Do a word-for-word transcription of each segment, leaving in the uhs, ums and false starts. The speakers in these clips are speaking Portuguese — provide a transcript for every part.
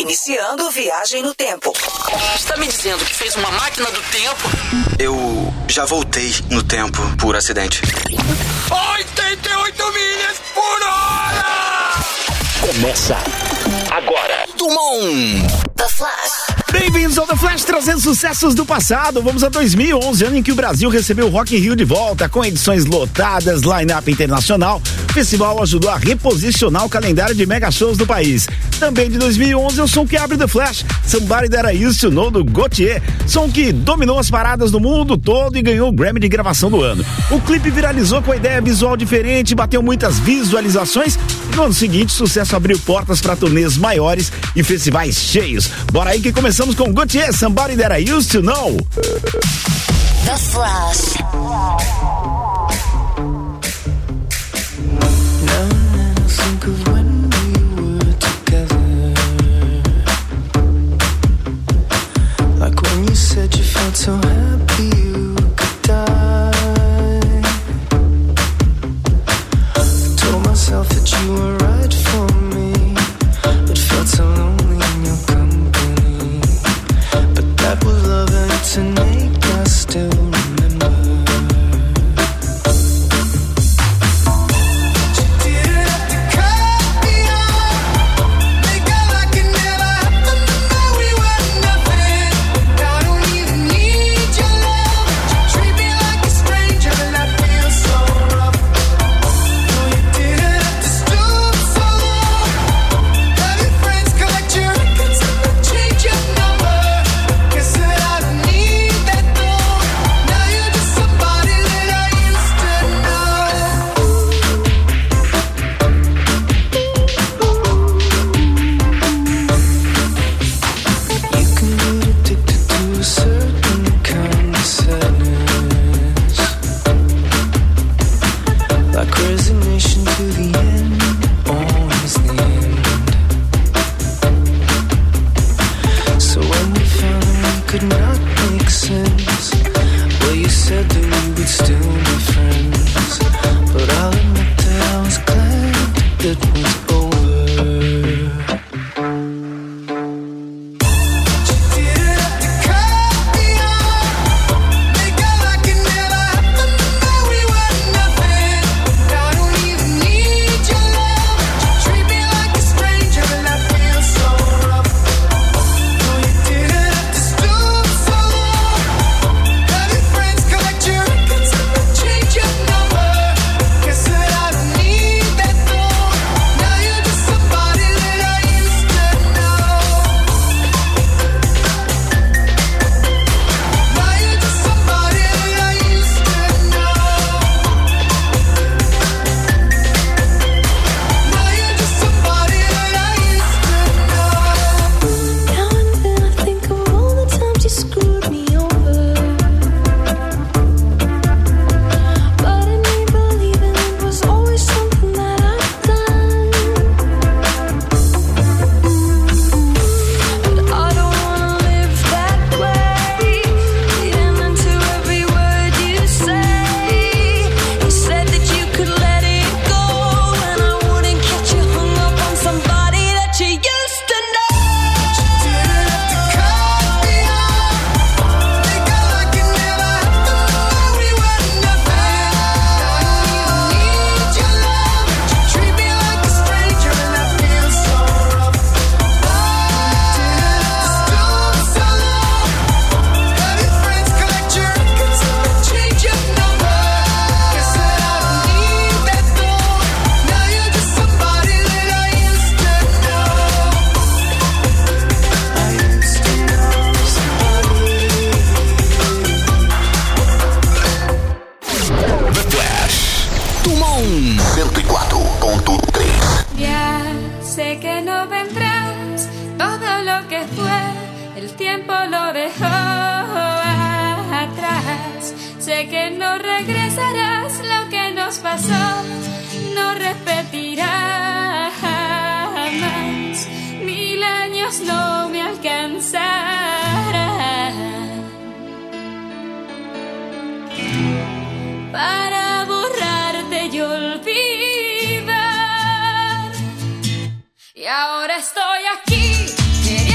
Iniciando viagem no tempo. Está me dizendo que fez uma máquina do tempo? Eu já voltei no tempo por acidente. oitenta e oito milhas por hora! Começa agora. Dumont. The Flash. Bem-vindos ao The Flash, trazendo sucessos do passado. Vamos a dois mil e onze, ano em que o Brasil recebeu o Rock in Rio de volta, com edições lotadas, line-up internacional. O festival ajudou a reposicionar o calendário de mega shows do país. Também de dois mil e onze, é o som que abre The Flash, Somebody That I Used to Know, do Gautier. Som que dominou as paradas do mundo todo e ganhou o Grammy de gravação do ano. O clipe viralizou com a ideia visual diferente, bateu muitas visualizações. E no ano seguinte, o sucesso abriu portas para turnês maiores e festivais cheios. Bora aí que começamos com Gautier, Somebody That I Used to Know. The Flash. Said you felt so happy you could die. I told myself that you were right for me, but felt so lonely in your company. But that was love and tonight I still remember. Para borrarte y olvidar. Y ahora estoy aquí.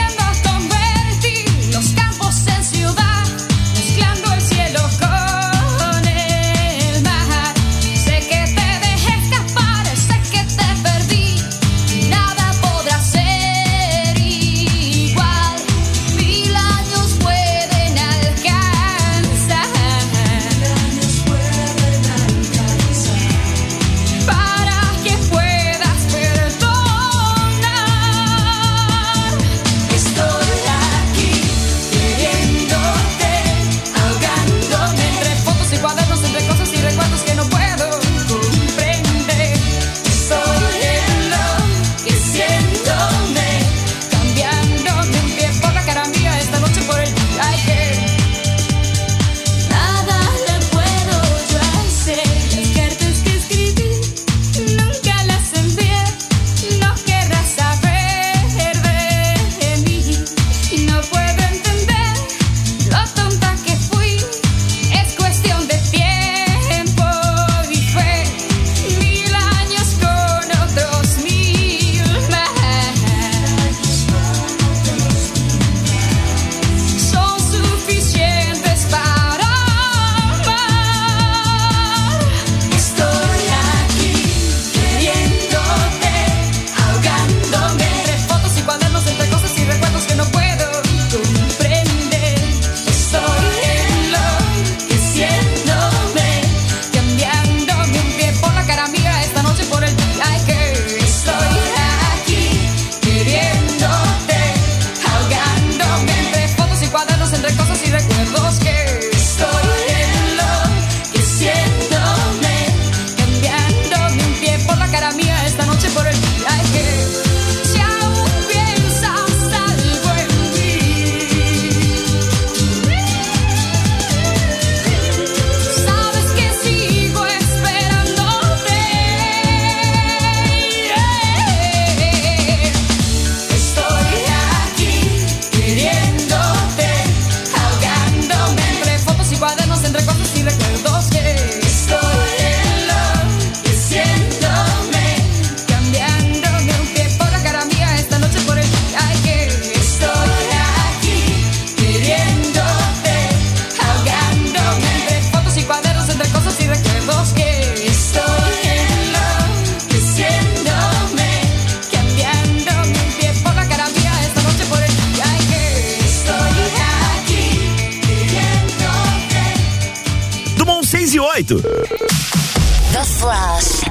oito. The Flash.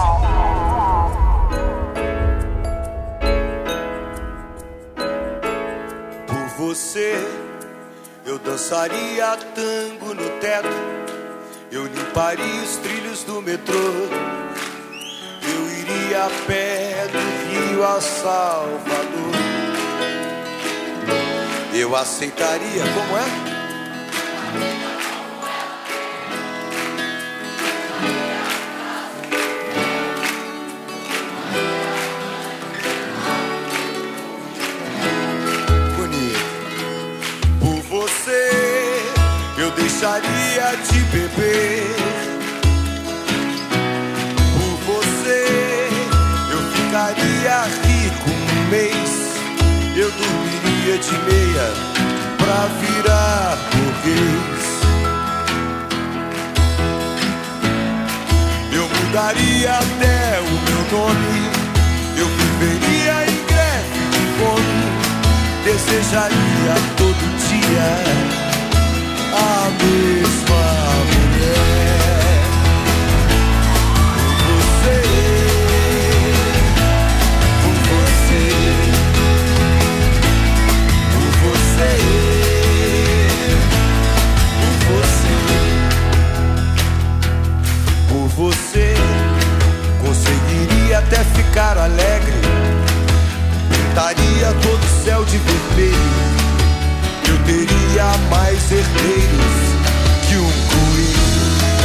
Por você, eu dançaria tango no teto, eu limparia os trilhos do metrô, eu iria a pé do Rio a Salvador. Eu aceitaria, como é? Bonito. Por você, eu deixaria de beber. Por você, eu ficaria rico um mês. Eu dormiria de meia pra virar burguês. Eu mudaria até o meu nome. Eu viveria em greve de fome. Desejaria todo dia a mesma mulher. Por você, por você, por você, por você, por você, conseguiria até ficar alegre. Pintaria todo o céu de vermelho. Eu teria mais herdeiros que um coelho.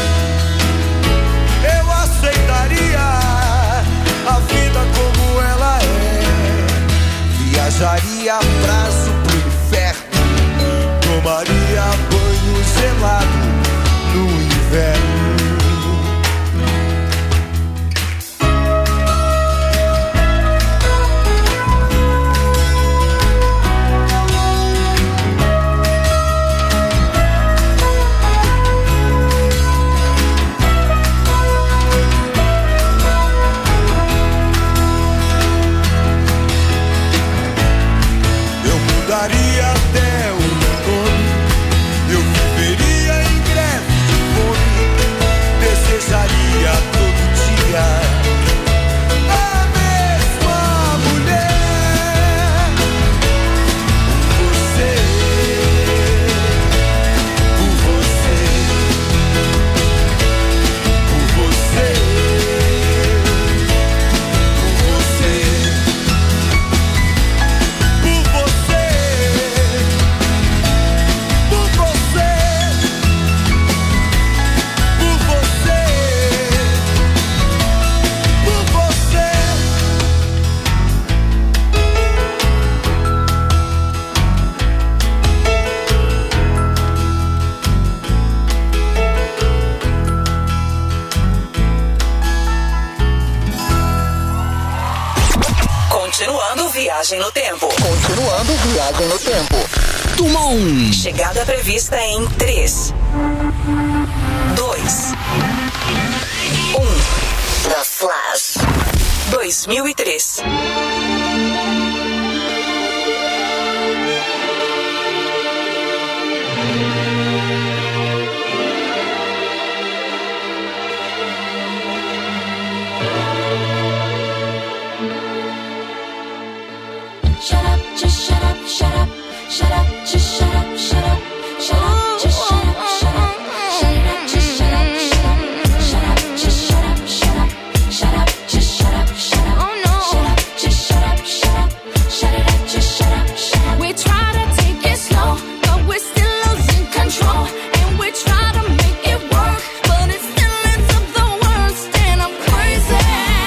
Eu aceitaria a vida como ela é. Viajaria a prazo pro inferno. Tomaria banho gelado no inverno. Daria até o meu nome. Eu viveria em greve de fome. Desejaria todo dia a mesma mulher. Por você, por você, por você, por você, por você. Continuando viagem no tempo. Continuando viagem no tempo. Turma um. Chegada prevista em três, dois, um. The Flash. dois mil e três. Shut up, just shut up, shut up, shut up, just shut up, shut up, shut up, just shut up, shut up, shut it up, just shut up, shut up, shut up, just shut up, shut up, shut up, just shut up, shut up, oh no, shut up, just shut up, shut up, shut it up, just shut up, shut up. We try to take it slow, but we're still losing control, and we try to make it work, but it still ends up the worst, and I'm crazy.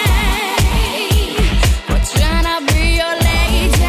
We're trying to be your lady.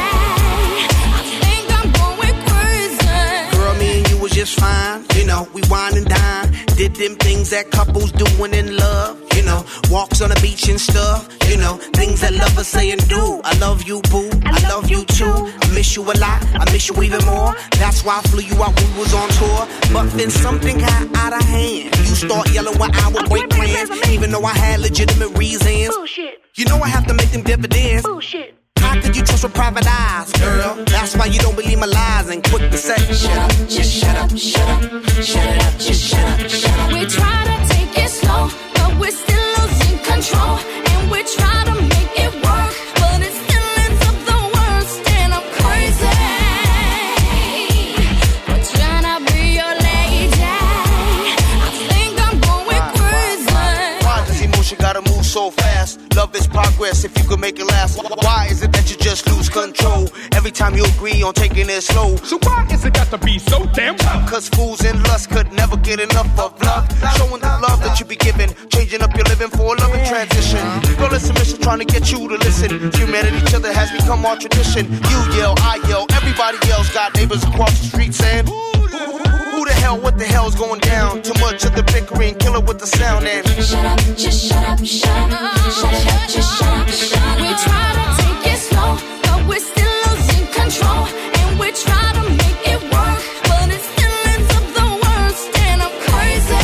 Just fine, you know, we wine and dine. Did them things that couples doing in love, you know, walks on the beach and stuff, you know, things that lovers say and do. I love you, boo, I love you too. I miss you a lot, I miss you even more. That's why I flew you out when we was on tour. But then something got out of hand. You start yelling when I would break plans, even though I had legitimate reasons. Bullshit. You know I have to make them dividends. Bullshit. How could you trust with private eyes, girl? That's why you don't believe my lies and quick to say, shut up, just shut up, shut up, shut it up, just shut up, shut up. We try to take try to make it work, but it still ends up the worst, and I'm crazy. We're trying to be your lady. I think I'm going crazy. Why does emotion gotta move so fast? Love is progress if you could make it last. Why is it that you just lose control every time you agree on taking it slow? So why is it got to be so damn tough? Cause fools in lust could never get enough of love. Showing the love that you be giving, changing up your living for a loving transition. Girl, it's a mission trying to get you to listen. Human at each other has become our tradition. You yell, I yell, everybody else got neighbors across the street saying, who the hell, what the hell's going down? Too much of the bickering, killer with the sound and Shut up, just shut up, shut up, shut up, just shut up, shut up. We try to take it slow, but we're still losing control, and we try to make it work, but it still ends up the worst, and I'm crazy.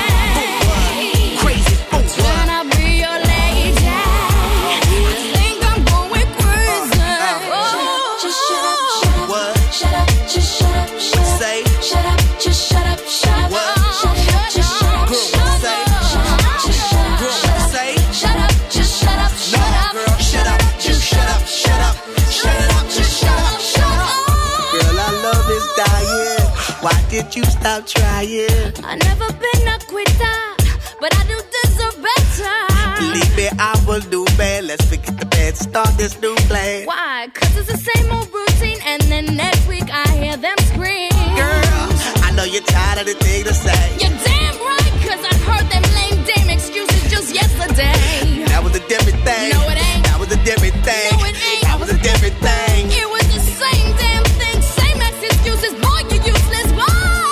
crazy fool. Trying to be your lady. I think I'm going crazy. Oh. Just shut up, shut up, What? shut up, just shut up, shut up. Say. Shut up, just shut up, shut up. What? Shut up, just shut up, Girl, shut up. say. Shut up, just shut up, Girl, shut up. say. Shut up, just shut up, shut No, up. girl, shut up, just shut up, shut up, shut it up, just shut up, shut up. Girl, our love is dying. Why did you stop trying? I never been a quitter, but I do deserve better. Believe me, I will do bad. Let's forget the bad, start this new plan. Why? Cause it's the same old routine, and then next week I hear them scream. Girl, I know you're tired of the thing to say. You're damn right, cause I heard them lame dame excuses just yesterday. That was a different thing. No, it ain't. That was a different thing. No, it ain't. That was a different thing. It was the same damn thing, same ass excuses, boy, you useless, boy.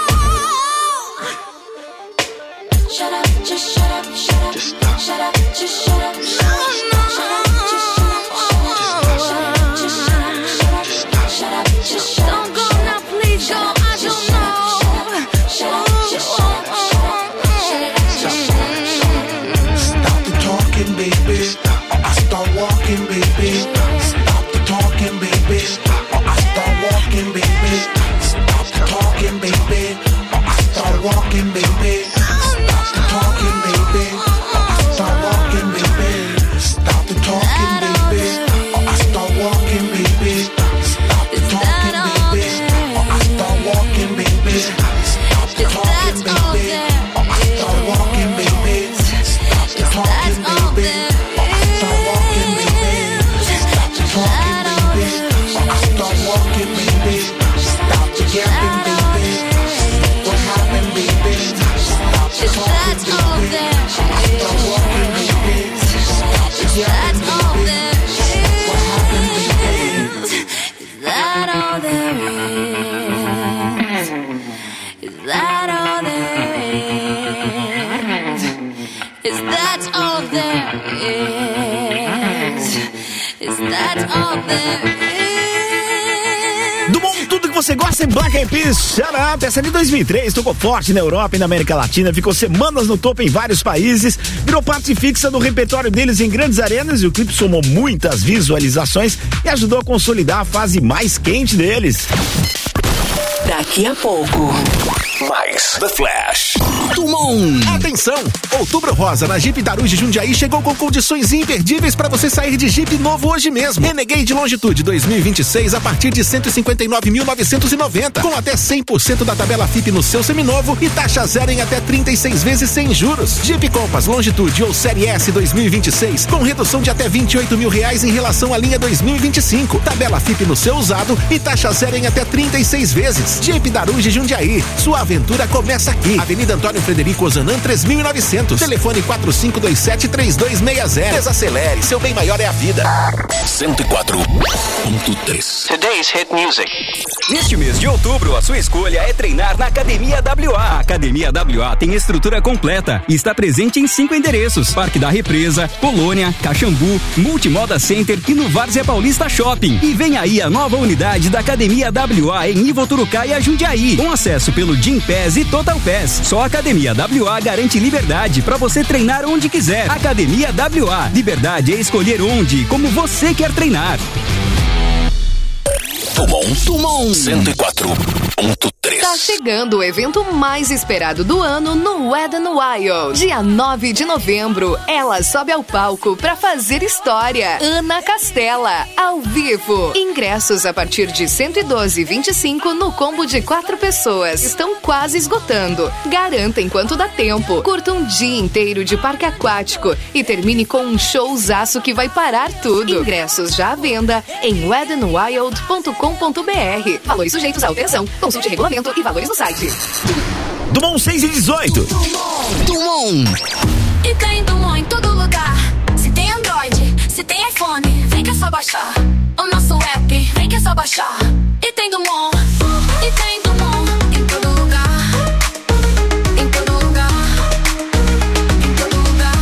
Shut up, just shut up, shut up. Just stop. Shut up, just shut up. No, no. Shut up, just shut up, shut up. Just shut up, shut up, shut up. Shut up, just shut up. Don't go now, please go. I don't know. Shut up, just shut up, shut up. Shut up, just shut up. Stop the talking, baby. Or I start walking, baby. Stop the talking, baby. Or I start walking, baby. Stop the talking, baby. Or I start walking, baby. Stop the talking, baby. Or I start walking, baby. Stop the talking, baby. Or I start walking, baby. Stop the talking, baby. Or I start walking, baby. Stop the talking, baby. Or I start walking, baby. Stop the talking, baby. Or I start walking, baby. Stop the talking, baby. Or I start walking, baby. Stop the yapping, baby. What happened, baby? Stop the talking, baby. I start walking, baby. Stop the yapping, baby. What happened, baby? Is that all there is? Is that all there is? Is that all there is? Is that all there is? Do bom, tudo que você gosta em Black Eyed Peas, Shut Up. Essa é de dois mil e três, tocou forte na Europa e na América Latina, ficou semanas no topo em vários países, virou parte fixa do repertório deles em grandes arenas, e o clipe somou muitas visualizações e ajudou a consolidar a fase mais quente deles. Daqui a pouco. Mais The Flash. Tumon. Atenção! Outubro Rosa na Jeep Daruge Jundiaí chegou com condições imperdíveis para você sair de Jeep novo hoje mesmo. Renegade Longitude dois mil e vinte e seis a partir de cento e cinquenta e nove mil novecentos e noventa, com até cem por cento da tabela F I P no seu seminovo e taxa zero em até trinta e seis vezes sem juros. Jeep Compass Longitude ou Série S dois mil e vinte e seis com redução de até vinte e oito mil reais em relação à linha dois mil e vinte e cinco. Tabela F I P no seu usado e taxa zero em até trinta e seis vezes. Jeep Daruge Jundiaí. Sua aventura começa aqui. Avenida Antônio Frederico Ozanam três mil e novecentos. Telefone quatro cinco dois sete, três dois seis zero. Desacelere, seu bem maior é a vida. cento e quatro ponto três. Today's Hit Music. Neste mês de outubro, a sua escolha é treinar na Academia W A. A Academia W A tem estrutura completa e está presente em cinco endereços: Parque da Represa, Colônia, Caxambu, Multimoda Center e no Várzea Paulista Shopping. E vem aí a nova unidade da Academia W A em Ivoturucá e Jundiaí, com acesso pelo Gym Pass e Total Pass. Só a Academia W A garante liberdade para você treinar onde quiser. Academia W A. Liberdade é escolher onde e como você quer treinar. Dumont. Dumont. cento e quatro ponto três. Tá chegando o evento mais esperado do ano no Wet n Wild. Dia nove de novembro, ela sobe ao palco pra fazer história. Ana Castela, ao vivo. Ingressos a partir de cento e doze e vinte e cinco no combo de quatro pessoas. Estão quase esgotando. Garanta enquanto dá tempo. Curta um dia inteiro de parque aquático e termine com um showzaço que vai parar tudo. Ingressos já à venda em wet n wild ponto com ponto b r. Valores sujeitos à alteração. Consulte regulamento e valores no site. Dumont seis e dezoito. Dumont. E tem Dumont em todo lugar. Se tem Android, se tem iPhone, vem que é só baixar. O nosso app, vem que é só baixar. E tem Dumont. E tem Dumont em todo lugar. Em todo lugar. Em todo lugar.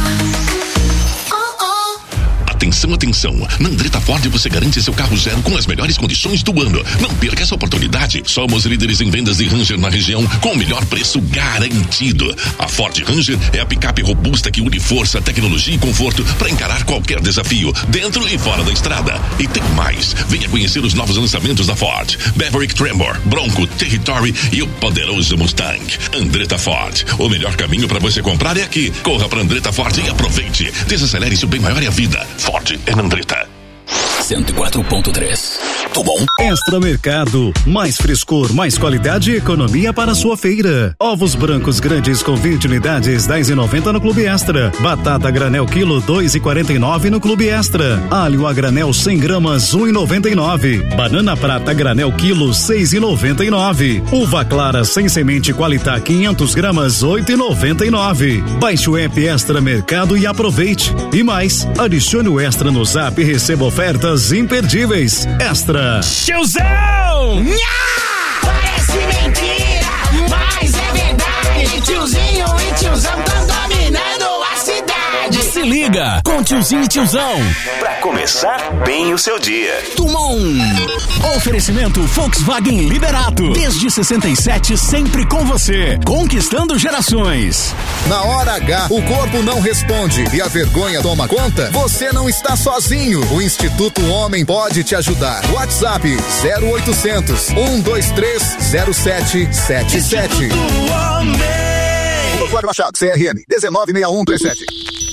Oh, oh. Atenção, atenção. Na Andretta Ford você garante seu carro zero com as melhores condições do ano. Não perca essa oportunidade. Somos líderes em vendas de Ranger na região com o melhor preço garantido. A Ford Ranger é a picape robusta que une força, tecnologia e conforto para encarar qualquer desafio, dentro e fora da estrada. E tem mais. Venha conhecer os novos lançamentos da Ford. Maverick Tremor, Bronco, Territory e o poderoso Mustang. Andretta Ford. O melhor caminho para você comprar é aqui. Corra para Andretta Ford e aproveite. Desacelere, seu bem maior é a vida. Ford é Andretta. cento e quatro ponto três. Dumont. Extra Mercado. Mais frescor, mais qualidade e economia para a sua feira. Ovos brancos grandes com vinte unidades, dez reais e noventa centavos no Clube Extra. Batata granel quilo, dois reais e quarenta e nove centavos no Clube Extra. Alho a granel cem gramas, um real e noventa e nove centavos. Banana prata granel quilo, seis reais e noventa e nove centavos. Uva clara sem semente Qualitá quinhentas gramas, oito reais e noventa e nove centavos. Baixe o app Extra Mercado e aproveite. E mais, adicione o Extra no Zap e receba ofertas imperdíveis. Extra. Tiozão! Nha! Parece mentira, mas é verdade. Tiozinho e tiozão tão dominando a cidade. Se liga com Tiozinho e Tiozão pra começar bem o seu dia. Dumont. Oferecimento Volkswagen Liberato. Desde sessenta e sete, sempre com você. Conquistando gerações. Na hora H, o corpo não responde e a vergonha toma conta? Você não está sozinho. O Instituto Homem pode te ajudar. WhatsApp zero oitocentos, um dois três, zero sete sete sete. Instituto Homem. Flávio Machado, C R M dezenove seis um três sete.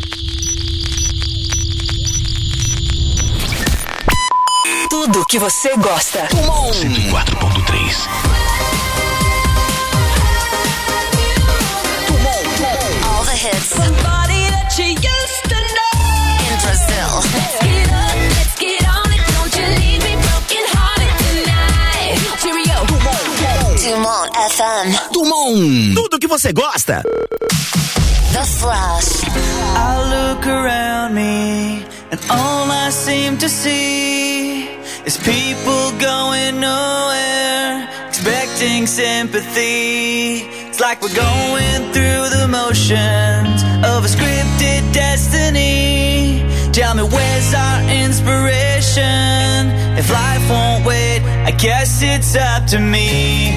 Tudo que você gosta. Dumont cento e quatro ponto três. All the hits. Somebody that you used to know. In Brazil. Let's get up, let's get on it. Don't you leave me broken hearted tonight. Cheerio. Dumont. Dumont F M. Dumont. Tudo que você gosta. The Flash. I look around me and all I seem to see is people going nowhere, expecting sympathy. It's like we're going through the motions of a scripted destiny. Tell me, where's our inspiration? If life won't wait, I guess it's up to me.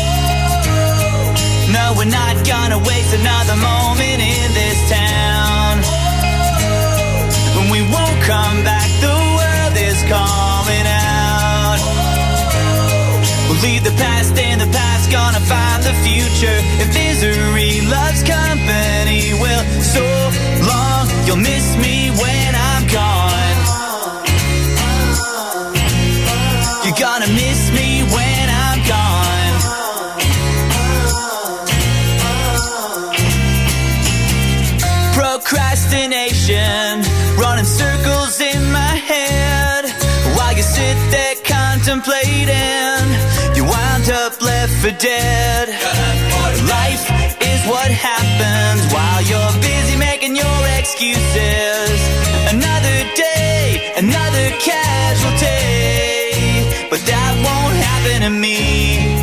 No, we're not gonna waste another moment in this town. When we won't come back, the world is calling out. We'll leave the past in the past, gonna find the future. If misery loves company, well, so long, you'll miss me when I'm gone. You're gonna miss me when I'm gone. Procrastination, running circles in my head. While you sit there contemplating, you wind up left for dead. Life is what happens while you're busy making your excuses. Another day, another casualty, but that won't happen to me.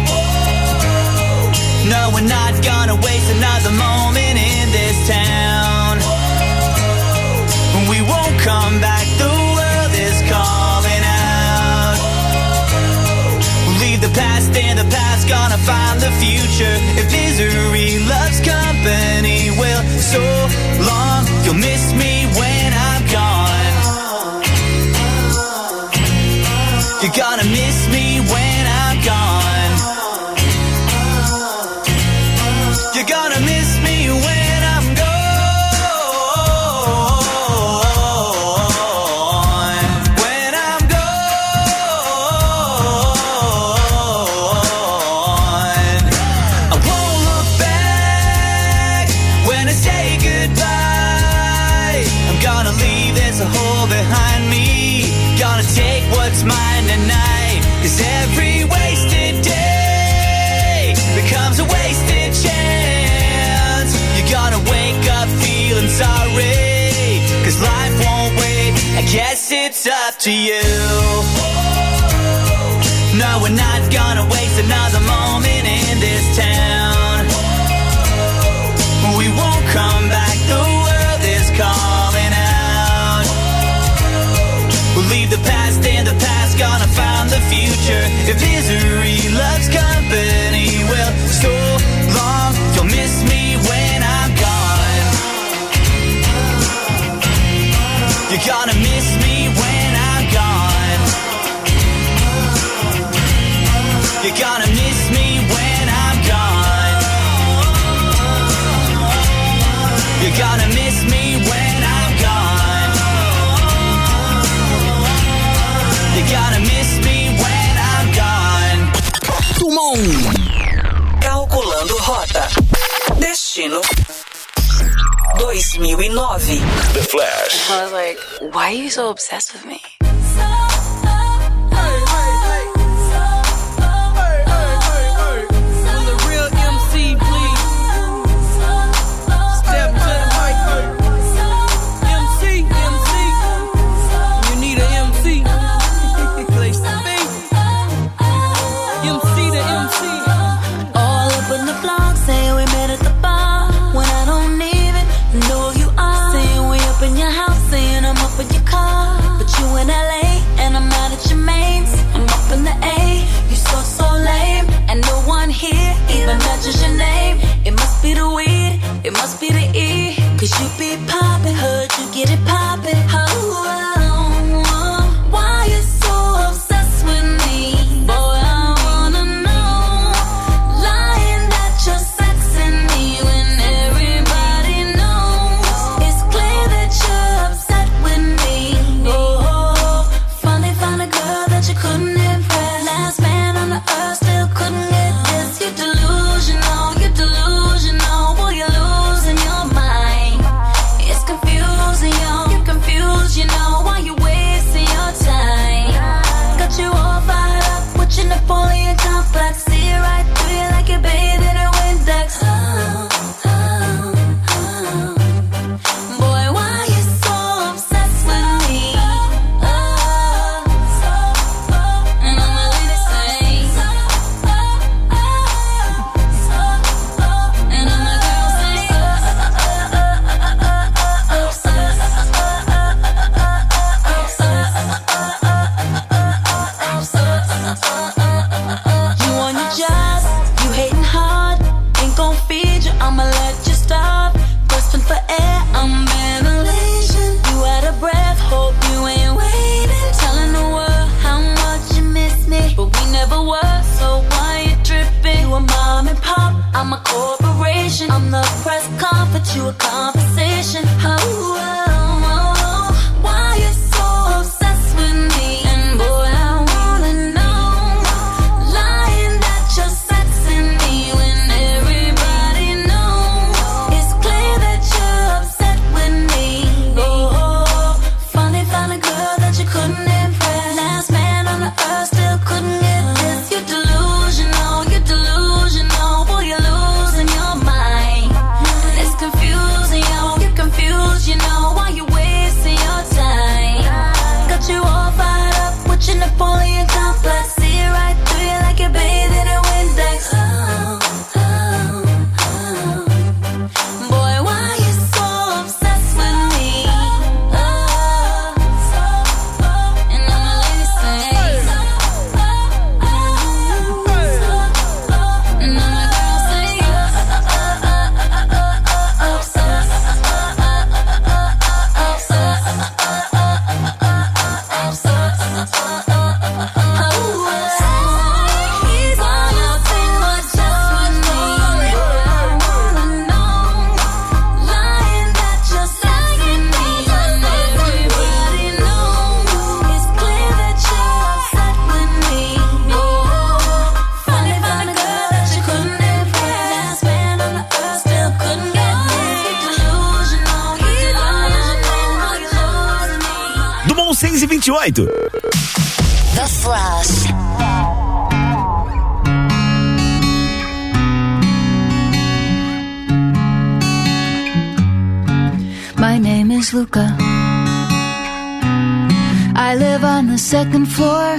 No, we're not gonna waste another moment in this town. We won't come back, the world is calling out. We'll leave the past in the past, gonna find the future. If misery loves company, well, so long, you'll miss me when I'm gone. You're gonna miss me when up to you. No, we're not gonna waste another moment in this town. We won't come back, the world is calling out. We'll leave the past in the past, gonna find the future. If misery loves company, well, so long, you'll miss me when I'm gone. You're gonna miss me when I'm gone. You're gonna miss me when I'm gone. You're gonna miss me when I'm gone. You're gonna miss me when I'm gone. Tumon. Calculando rota. Destino dois mil e nove. The Flash. I was like, why are you so obsessed with me? Your name, it must be the weed, it must be the E. Cause you be poppin', heard you get it poppin'. Oh, oh, oh, why you so obsessed with me? Boy, I wanna know. Lying that you're sexing me when everybody knows. It's clear that you're upset with me. Oh, finally found a girl that you couldn't impress. Last man on the earth still couldn't get this. You delusional, you're delusional. Boy, you're losing your mind. It's confusing, yo, you're confused, you know. Why you wasting your time? Got you all fired up with your Napoleon complex. See it right through you like you're bathing in Windex. Oh, oh, oh. Boy, why you so obsessed with me? Oh, and I'ma let it sing. And I'm a girl sing. You on your job, you hating hard, ain't gon' feed you, I'ma let you starve. Grasping for air, I'm ventilation. You out of breath, hope you ain't waiting. Telling the world how much you miss me, but we never were, so why you tripping? You a mom and pop, I'm a corporation. I'm the press conference, you a conversation. Oh, oh, oh, why you so obsessed with me? And boy, I wanna know. Lying that you're sexing me when everybody knows. It's clear that you're upset with me. Oh, finally found a girl that you couldn't impress. Last man on the earth still couldn't get this. You're delusional, you're delusional. Boy, you're losing your mind. It's confusing, yo, you're confused, you know. Why you wasting your time? Got you all fired up with your Napoleon complex. See it right through you like you're bathing in Windex. Oh, oh, oh. Boy, why you so obsessed with me? Oh, and I'ma let it sing. And I'm a girl sing. Dumont seis e vinte e oito. The Flash. My name is Luca. I live on the second floor.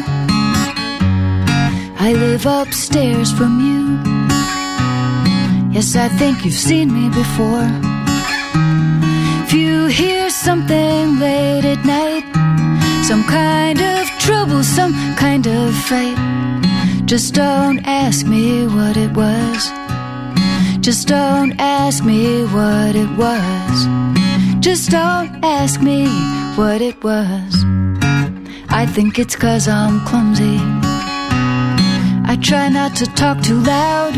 I live upstairs from you. Yes, I think you've seen me before. If you hear something late at night, some kind of trouble, some kind of fight, just don't ask me what it was. Just don't ask me what it was. Just don't ask me what it was. I think it's 'cause I'm clumsy. I try not to talk too loud.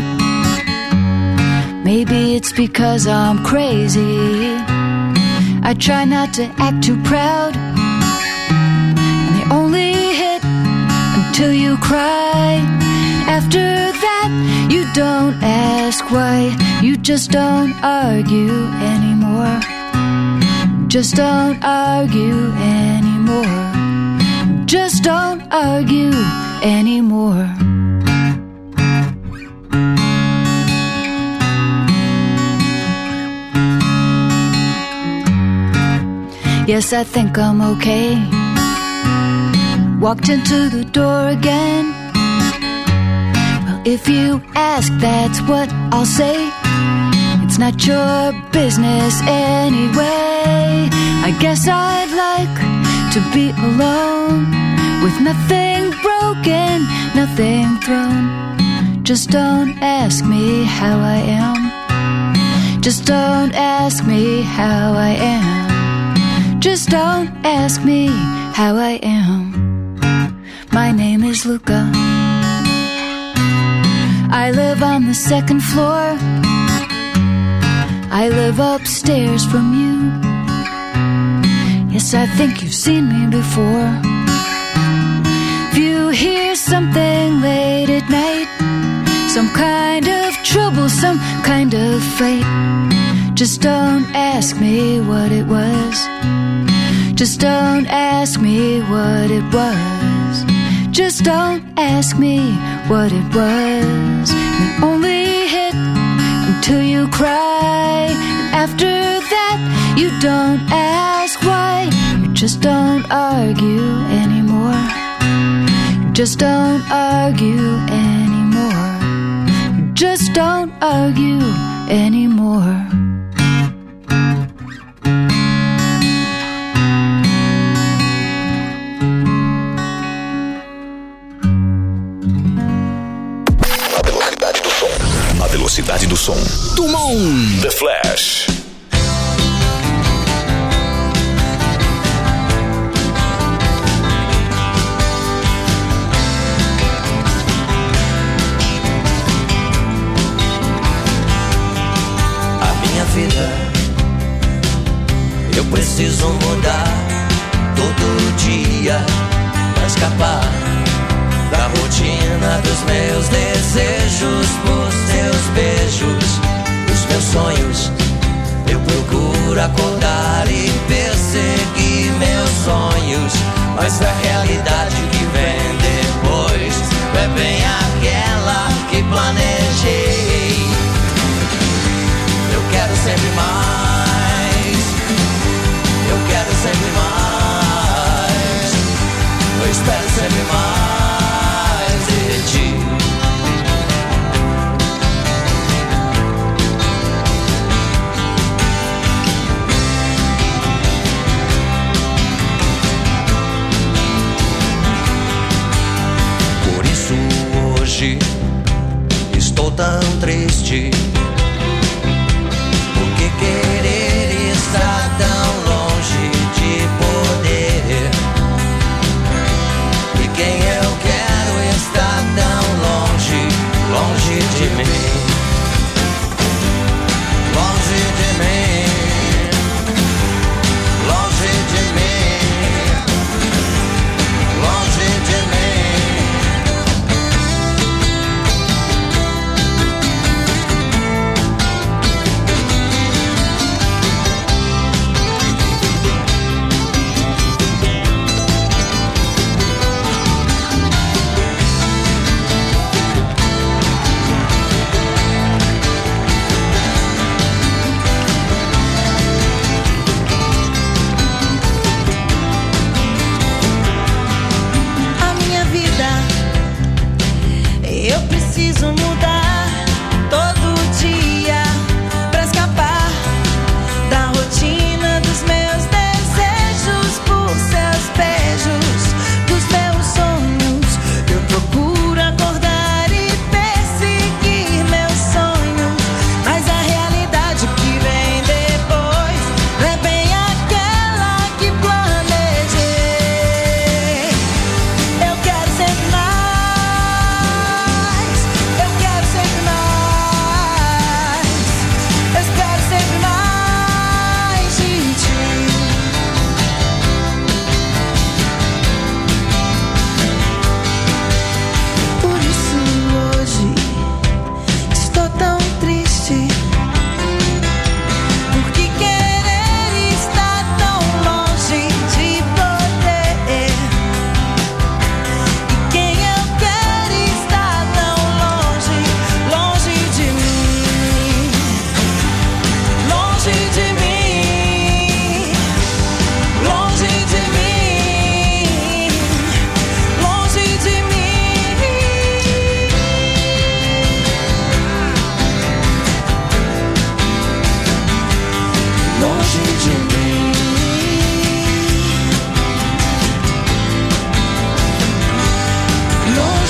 Maybe it's because I'm crazy. I try not to act too proud. And they only hit until you cry. After that, you don't ask why. You just don't argue anymore. Just don't argue anymore. Just don't argue anymore. Yes, I think I'm okay. Walked into the door again. Well, if you ask, that's what I'll say. It's not your business anyway. I guess I'd like to be alone, with nothing broken, nothing thrown. Just don't ask me how I am. Just don't ask me how I am. Just don't ask me how I am. My name is Luca. I live on the second floor. I live upstairs from you. Yes, I think you've seen me before. If you hear something late at night, some kind of trouble, some kind of fight, just don't ask me what it was. Just don't ask me what it was. Just don't ask me what it was. It only hit until you cry. And after that, you don't ask why. You just don't argue anymore. You just don't argue anymore. You just don't argue anymore. Velocidade do som. Tumon. The Flash. A minha vida, eu preciso mudar todo dia pra escapar da rotina dos meus desejos, por seus beijos, os meus sonhos. Eu procuro acordar e perseguir meus sonhos, mas a realidade que vem depois é bem aquela que planejei. Eu quero sempre mais, eu quero sempre mais, eu espero sempre mais. Estou tão triste. Por que querer estar tão longe de poder? E quem eu quero está tão longe, longe de mim, longe de mim, longe de mim, longe de mim.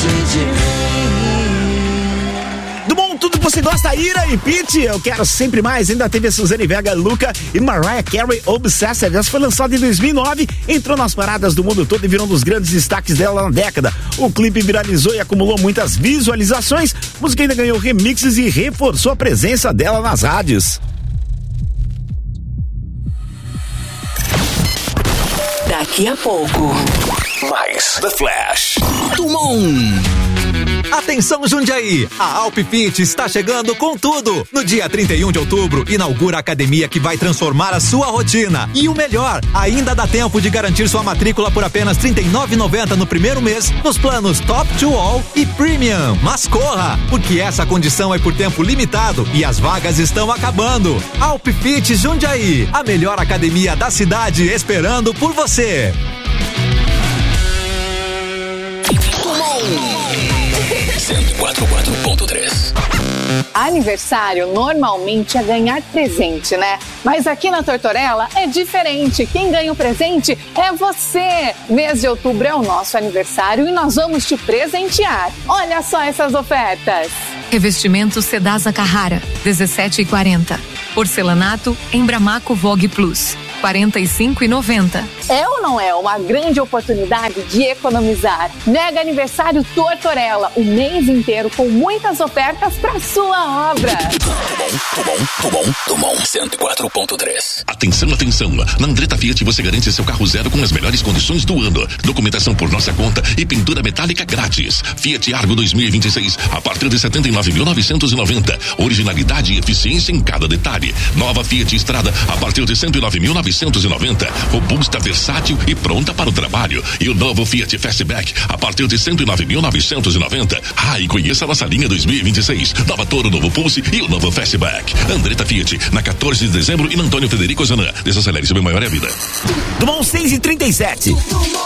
longe de mim. Do bom, tudo que você gosta, Ira e Pete, eu quero sempre mais. Ainda teve a Suzane Vega, Luca e Mariah Carey, Obsessed. Essa foi lançada em dois mil e nove, entrou nas paradas do mundo todo e virou um dos grandes destaques dela na década. O clipe viralizou e acumulou muitas visualizações. A música ainda ganhou remixes e reforçou a presença dela nas rádios. Daqui a pouco, Mais The Flash. Tumon. Atenção Jundiaí, a Alpfit está chegando com tudo. No dia trinta e um de outubro, inaugura a academia que vai transformar a sua rotina. E o melhor, ainda dá tempo de garantir sua matrícula por apenas trinta e nove reais e noventa centavos no primeiro mês, nos planos Top to All e Premium. Mas corra, porque essa condição é por tempo limitado e as vagas estão acabando. Alpfit Jundiaí, a melhor academia da cidade esperando por você. cento e quatro ponto quatro ponto três. Aniversário normalmente é ganhar presente, né? Mas aqui na Tortorella é diferente. Quem ganha o presente é você. Mês de outubro é o nosso aniversário e nós vamos te presentear. Olha só essas ofertas. Revestimento Cedasa Carrara, dezessete e quarenta. Porcelanato Embramaco Vogue Plus, quarenta e cinco e noventa. É ou não é uma grande oportunidade de economizar? Mega aniversário Tortorella, o mês inteiro com muitas ofertas para sua obra. Tumon, Tumon, Tumon, cento e quatro ponto três. Atenção, atenção. Na Andretta Fiat você garante seu carro zero com as melhores condições do ano. Documentação por nossa conta e pintura metálica grátis. Fiat Argo dois mil e vinte e seis a partir de setenta e nove mil novecentos e noventa. Originalidade e eficiência em cada detalhe. Nova Fiat Strada a partir de cento e nove mil novecentos e noventa. Robusta, versátil e pronta para o trabalho. E o novo Fiat Fastback a partir de cento e nove mil novecentos e noventa. Ah, e conheça a nossa linha dois mil e vinte e seis. Nova Toro, novo Pulse e o novo Fastback. Andretta Fiat, na quatorze de dezembro e na Antônio Federico Zanã. Desacelere, seu bem maior é a vida. Dumont seis e trinta e sete.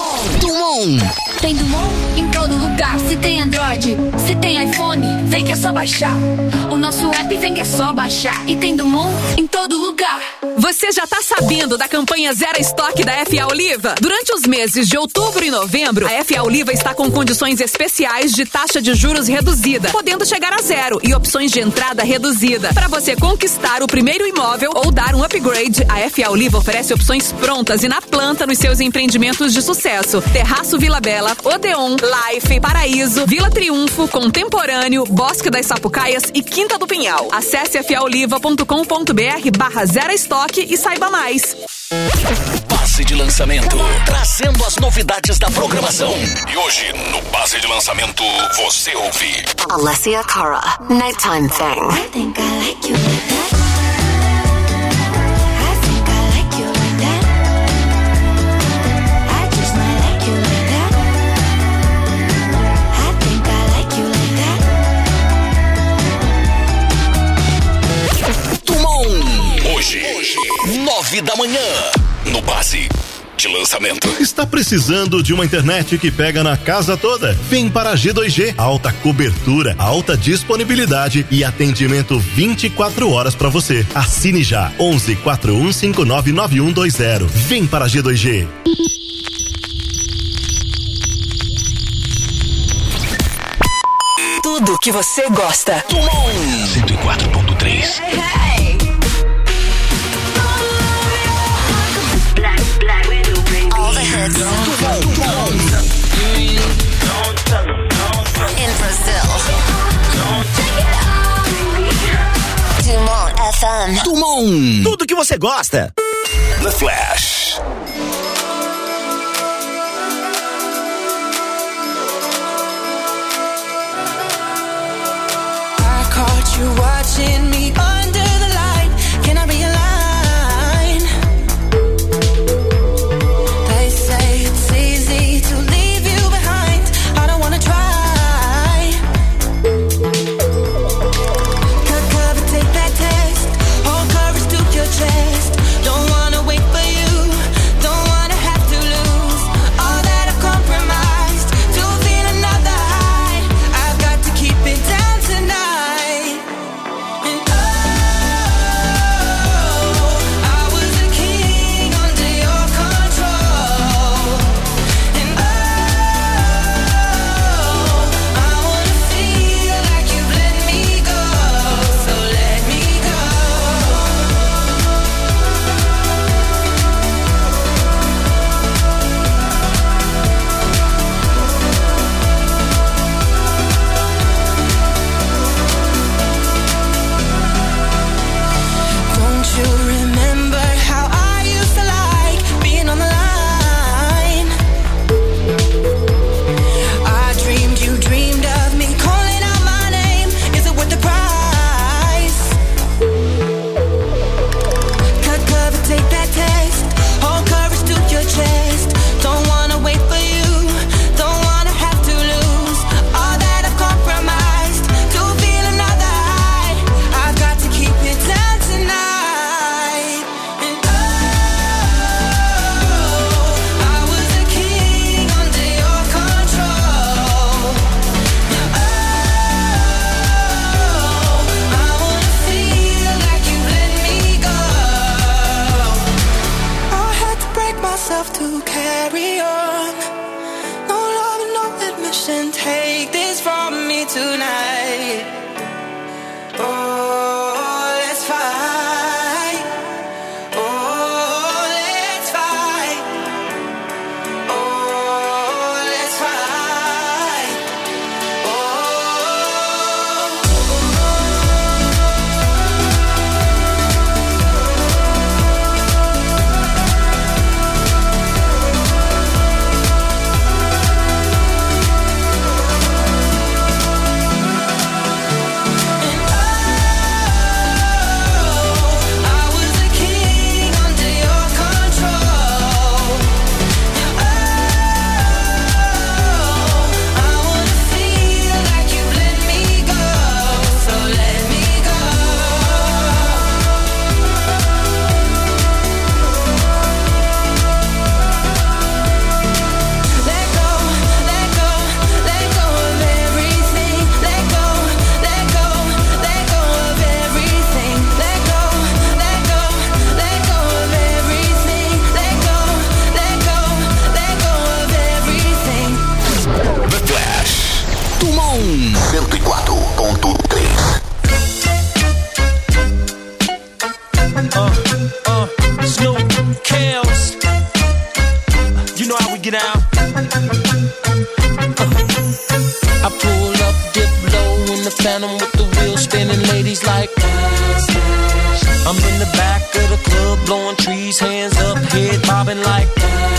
Tumon. Tem Dumont em todo lugar. Se tem Android, se tem iPhone, vem que é só baixar. O nosso app vem que é só baixar. E tem Dumont em todo lugar. Você já tá sabendo da campanha Zero Estoque da F A Oliva? Durante os meses de outubro e novembro, a F A Oliva está com condições especiais de taxa de juros reduzida, podendo chegar a zero e opções de entrada reduzida. Para você conquistar o primeiro imóvel ou dar um upgrade, a F A Oliva oferece opções prontas e na planta nos seus empreendimentos de sucesso. Terraço Vila Bela, Odeon, Life, Paraíso, Vila Triunfo, Contemporâneo, Bosque das Sapucaias e Quinta do Pinhal. Acesse f a oliva ponto com ponto b r barra zero estoque e saiba mais. Base de lançamento, trazendo as novidades da programação. E hoje, no Base de Lançamento, você ouve Alessia Cara, Nighttime Thing. I think I like you like that. Hoje, nove da manhã, no Base de Lançamento. Está precisando de uma internet que pega na casa toda? Vem para a G dois G. Alta cobertura, alta disponibilidade e atendimento vinte e quatro horas para você. Assine já. onze, quatro um cinco nove, nove um dois zero. Vem para a G dois G. Tudo que você gosta. Tumon cento e quatro ponto três. All the hits. In Brazil. Dumont F M. Dumont. Tudo que você gosta. The Flash. I caught you watching me under the light. Can I realign? They say it's easy to leave you behind. I don't wanna try. Cut cover, take that test. Hold courage to your chest. Don't wanna wait for you. Don't shouldn't take this from me tonight. Oh, let's fight. Oh, let's fight. Oh, let's fight. cento e quatro ponto três. Uh, uh, Snoop, Kels. You know how we get out. Uh, I pull up, dip low in the Phantom with the wheels spinning, ladies like. I'm in the back of the club, blowing trees, hands up, head bobbing like.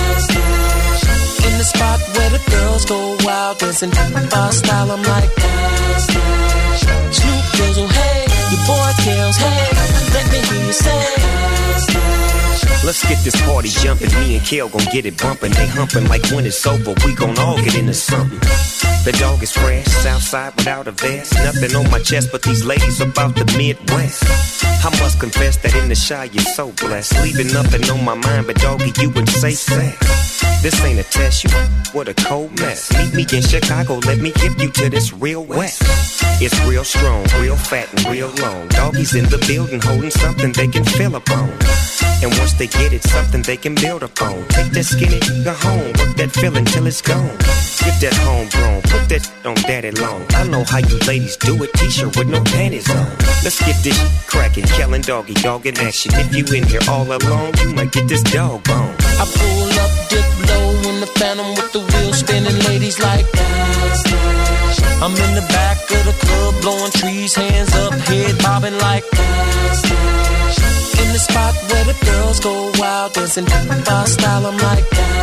In the spot where the girls go wild, dancing by style, I'm like. Snoop Dizzle, hey, your boy Kels, hey, let me hear you say. Let's get this party jumping. Me and Kel gon' get it bumping. They humping like when it's over, we gon' all get into something. The dog is fresh, Southside without a vest. Nothing on my chest but these ladies about the Midwest. I must confess that in the shy you're so blessed. Leaving nothing on my mind but doggy, you would say sex. This ain't a test, you what a cold mess. Meet me in Chicago, let me give you to this real west. It's real strong, real fat and real long. Doggies in the building holding something they can feel upon. And once they get it, something they can build upon. Take that skinny nigga home, work that feeling till it's gone. Get that homegrown, put that on daddy long. I know how you ladies do it, t-shirt with no panties on. Let's get this crackin', Kellen doggy, dog in action. If you in here all alone, you might get this dog bone. I pull up, dip low in the Phantom with the wheels spinning, ladies like. I'm in the back of the club, blowing trees, hands up, head bobbing like. In the spot where the girls go wild, dancing by style, I'm like.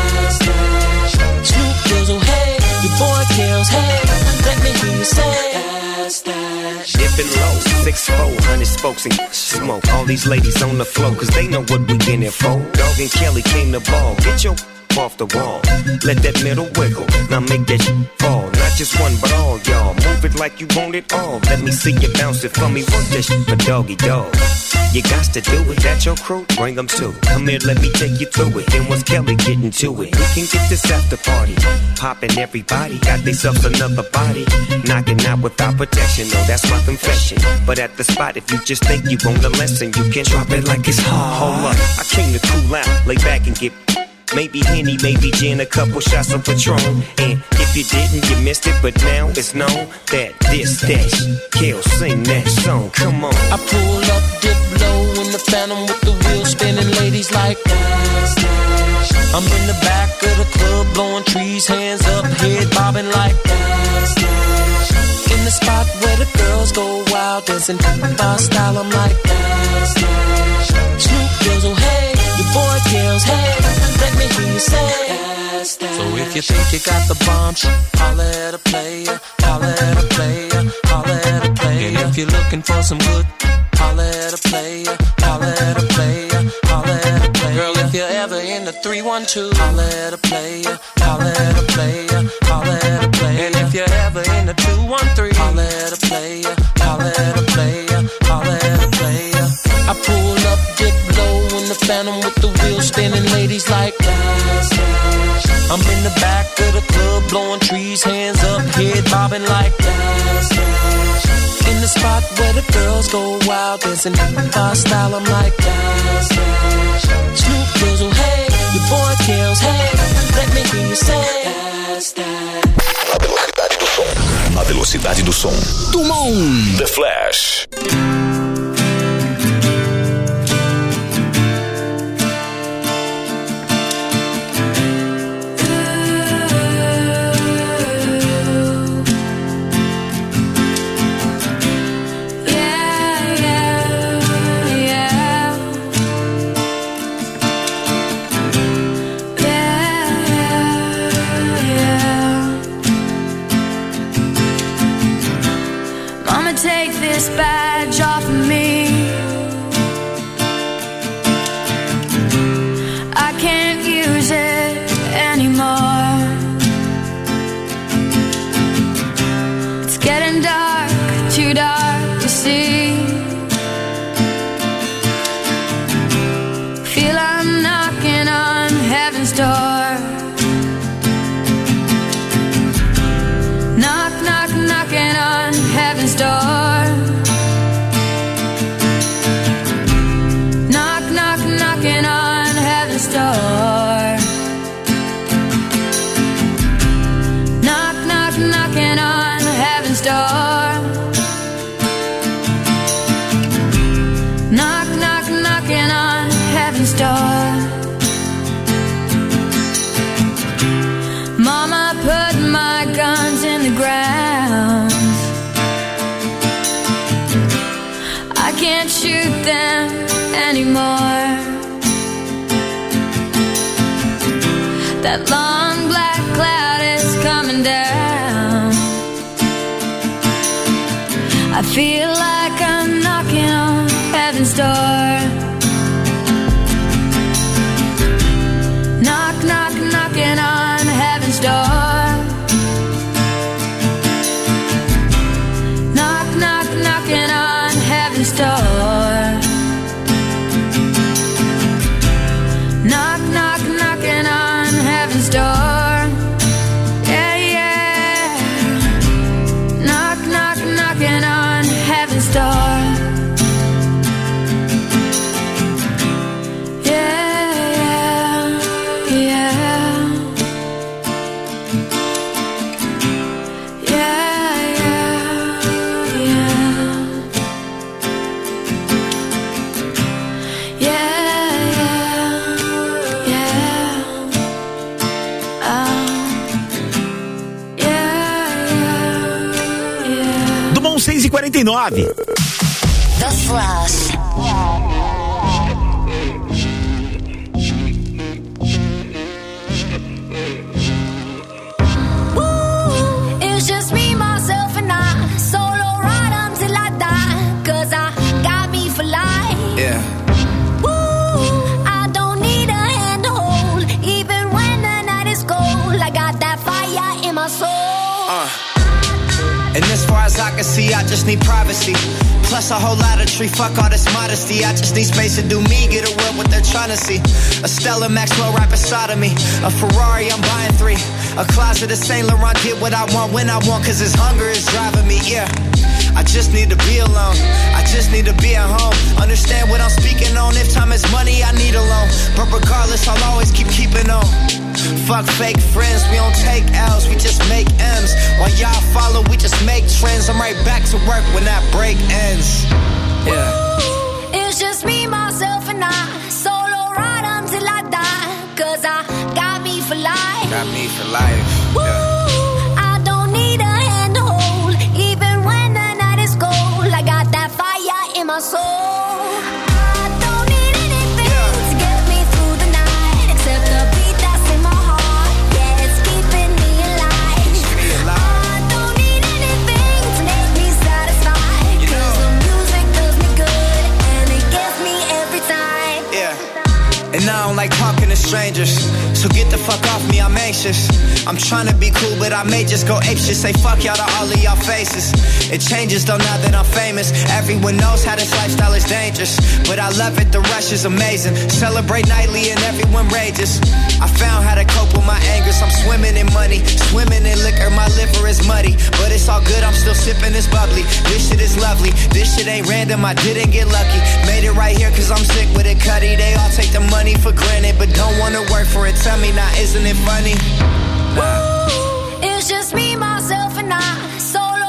Snoop Dizzle, hey, your boy Kels, hey, let me hear you say. Dipping low, six four, hundred spokes and smoke. All these ladies on the floor, cause they know what we in here for. Dog and Kelly came to ball, get your off the wall. Let that middle wiggle, now make that fall. Not just one, but all y'all. Move it like you want it all. Let me see you bounce it for me. Work that shit for doggy dog. You got to do it. That your crew? Bring them too. Come here, let me take you through it. Then once Kelly getting to it, we can get this after party. Popping everybody, got themselves another body. Knocking out without protection, no, that's my confession. But at the spot, if you just think you want a lesson, you can drop it like it's hard. Hold up, I came to cool out, lay back and get. Maybe Henny, maybe gin, a couple shots of Patron. And if you didn't, you missed it, but now it's known that this, that, Kel, sing that song, come on. I pull up, dip low in the Phantom with the wheels spinning, ladies like. I'm in the back of the club, blowing trees, hands up, head bobbing like. In the spot where the girls go wild, dancing by style, I'm like. Snoop Dizzle, hey, your boy Kels, hey, let me hear you say. So if you think you got the bomb, holla at a player, holla at a player, holla at a player. And if you're looking for some good, holla at a player, holla at a player, holla at a player. Girl, if you're ever in the three one two, holla at a player, holla at a player, holla at a player. And if you're ever in the two one three, holla at a player, holla at a player, holla at a player. I pull up, dip low in the Phantom with the wheels spinning, ladies like. I'm in the back of the club, blowing trees, hands up, head bobbing like. In the spot where the girls go wild, dancing by style, I'm like. Snoop Dizzle, hey, your boy Kels, hey, let me hear you say. velocidade do som. Dumont The Flash. Take this badge off of me. I can't use it anymore. It's getting dark, too dark to see. Feel I'm knocking on heaven's door. Knock, knock, knocking on heaven's door. Knock, knock, knocking on heaven's door. Knock, knock, knocking on heaven's door. Knock, knock, knocking on heaven's door. Mama put my guns in the ground. I can't shoot them anymore. That long black cloud is coming down. I feel like I'm knocking on heaven's door. Knock, knock, knocking on heaven's door. Knock, knock, knocking on heaven's door. Knock, knock, knocking on heaven's door. Yeah, yeah. Knock, knock, knocking on heaven's door. Yeah, yeah, yeah. Yeah, yeah, yeah. seis e quarenta e nove. The Flash. It's just me, myself, and I. Solo ride until I die. Cause I got me for life. Yeah. Woo, I don't need a hand to hold. Even when the night is cold, I got that fire in my soul. Uh. And as far as I can see, I just need privacy. Plus a whole lot of tree, fuck all this modesty. I just need space to do me, get away what they're trying to see. A Stella Maxwell right beside of me. A Ferrari, I'm buying three. A closet of Saint Laurent, get what I want when I want. Cause this hunger is driving me, yeah. I just need to be alone. I just need to be at home. Understand what I'm speaking on. If time is money, I need a loan. But regardless, I'll always keep keeping on. Fuck fake friends, we don't take L's, we just make M's. While y'all follow, we just make trends. I'm right back to work when that break ends. Yeah. Ooh, it's just me, myself, and I. Solo ride until I die. Cause I got me for life. Got me for life. Ooh, yeah. I don't need a hand to hold. Even when the night is cold, I got that fire in my soul. And I don't like talking to strangers, so get the fuck off me, I'm anxious. I'm trying to be cool, but I may just go apeshit. Say fuck y'all to all of y'all faces. It changes though now that I'm famous. Everyone knows how this lifestyle is dangerous, but I love it, the rush is amazing. Celebrate nightly and everyone rages. I found how to cope with my angers. I'm swimming in money, swimming in liquor. My liver is muddy, but it's all good, I'm still sipping this bubbly. This shit is lovely, this shit ain't random, I didn't get lucky. Made it right here cause I'm sick with it, Cuddy. They all take the money for granted, but don't wanna work for it. Tell me now, isn't it funny? Ooh, it's just me, myself, and I. Solo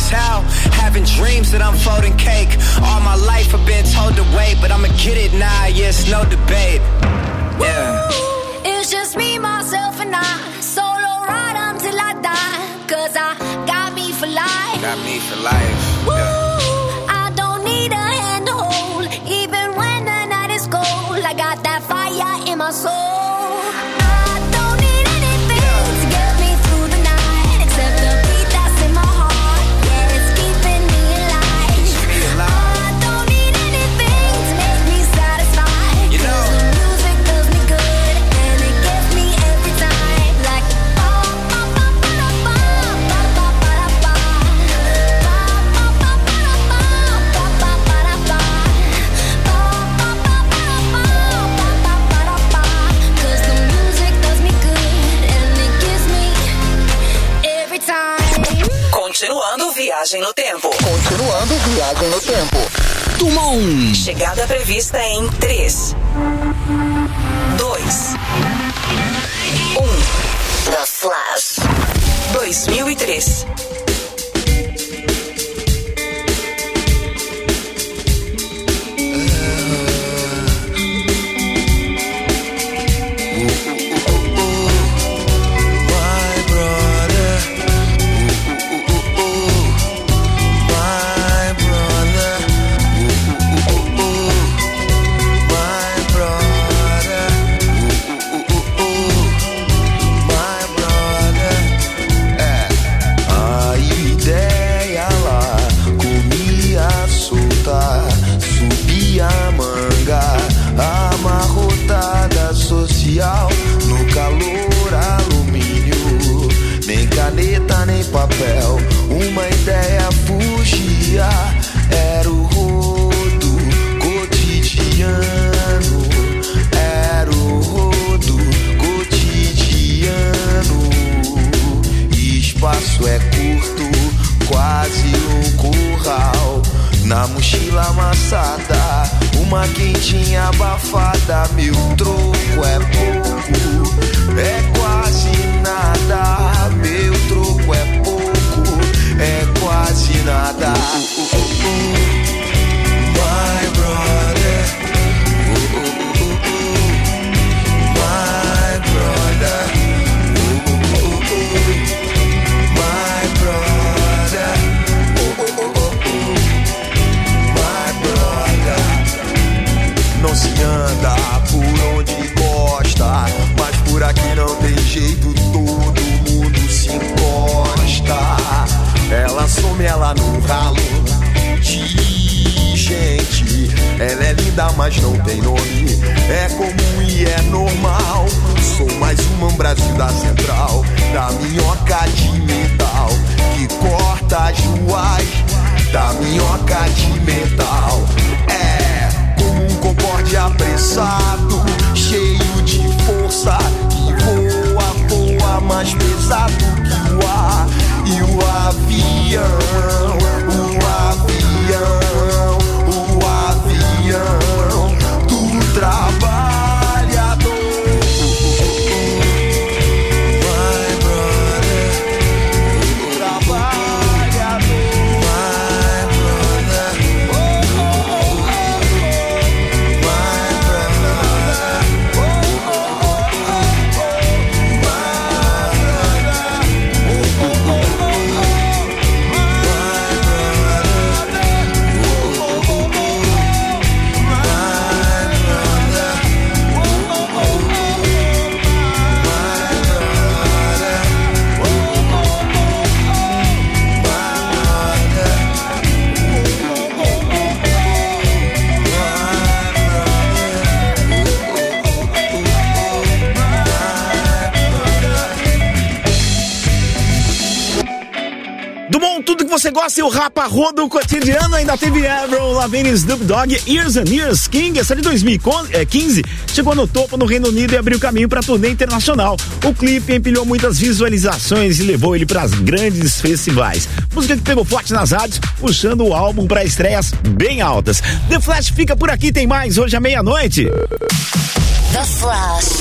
tell. Having dreams that I'm folding cake. All my life I've been told to wait, but I'ma get it now, yeah, it's no debate. Yeah. It's just me, myself, and I. Solo ride until I die. Cause I got me for life. Got me for life. Woo, Yeah. I don't need a hand to hold. Even when the night is cold, I got that fire in my soul. I don't need anything to get me through the night, except the beat that's in my heart. Yeah, it's keeping me alive. I don't need anything to make me satisfied. You know. 'Cause the music does me good, and it gets me every time. Like, ba ba ba ba da ba, ba ba ba da ba, ba ba ba ba da ba, ba ba ba da ba, ba ba ba ba da ba, ba ba ba da ba. 'Cause the music does me good, and it gives me every time. Continuando viagem no tempo. Continuando viagem no tempo. Turma um. Chegada prevista em três, dois, um. The Flash. dois mil e três. My brother, ooh, ooh, ooh, ooh. My brother, ooh, ooh, ooh, ooh. My brother, ooh, ooh, ooh, ooh. My brother. É, a ideia lá comia solta, subia a manga, amarrotada social no calor alumínio, nem caneta nem papel, uma ideia fugia, era o rodo cotidiano, era o rodo cotidiano. Espaço é curto, quase um curral. Na mochila amassada, uma quentinha abafada. Meu troco é pouco, é quase nada. Meu troco é pouco, é quase nada. My brother, ooh, ooh, ooh, ooh. My brother, ooh, ooh, ooh, ooh. My brother, ooh, ooh, ooh, ooh. My brother. Não se anda por onde gosta, mas por aqui não tem jeito, todo mundo se encosta. Ela some, ela no ralo de gente. Ela é linda, mas não tem nome. É comum e é normal. Sou mais uma um Brasil da Central, da minhoca de metal que corta as ruas, da minhoca de metal. É como um Concorde apressado, cheio de força, que voa, voa mais pesado que o ar. E o avião, o avião, o avião do trabalhador. My brother, o trabalhador. My brother, my Tudo que você gosta e o Rapa Rodo cotidiano. Ainda teve Avril Lavigne, Snoop Dogg, Years and Years, King. Essa de dois mil e quinze chegou no topo no Reino Unido e abriu caminho para turnê internacional. O clipe empilhou muitas visualizações e levou ele para as grandes festivais. Música que pegou forte nas rádios, puxando o álbum para estreias bem altas. The Flash fica por aqui, tem mais hoje à meia-noite. The Flash.